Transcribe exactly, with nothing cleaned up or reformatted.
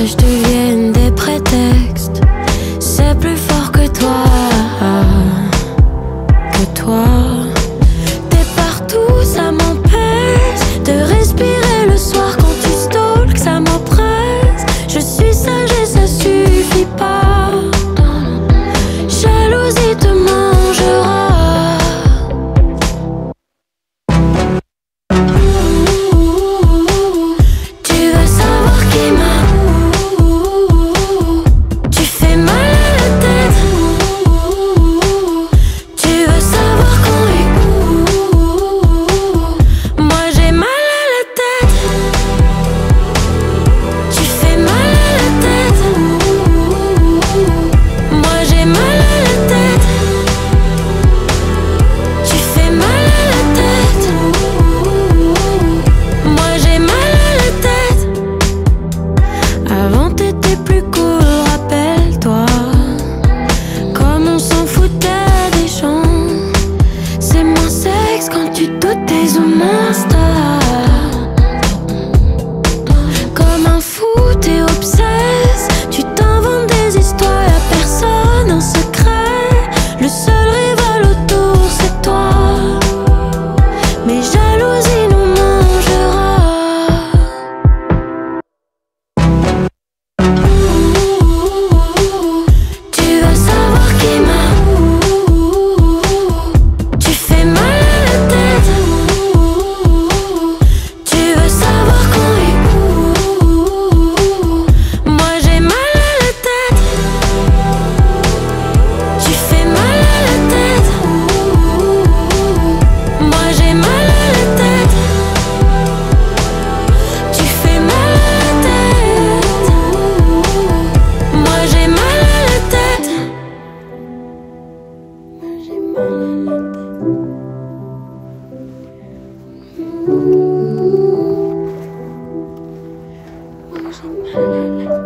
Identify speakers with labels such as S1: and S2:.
S1: mensonges deviennent des prétextes. C'est plus fort que toi, que toi. T'es partout, ça m'empêche de respirer le soir quand tu stalks, ça m'oppresse. Je suis sage et ça suffit pas. Jalousie te mangera. Quand tu doutes des monstres, comme un fou t'es obsesse. Tu t'inventes des histoires, y'a personne en secret. Le seul rival autour c'est toi. Mais jalousie nous mangera. Tu veux savoir qui m'a. J'ai mal à la tête.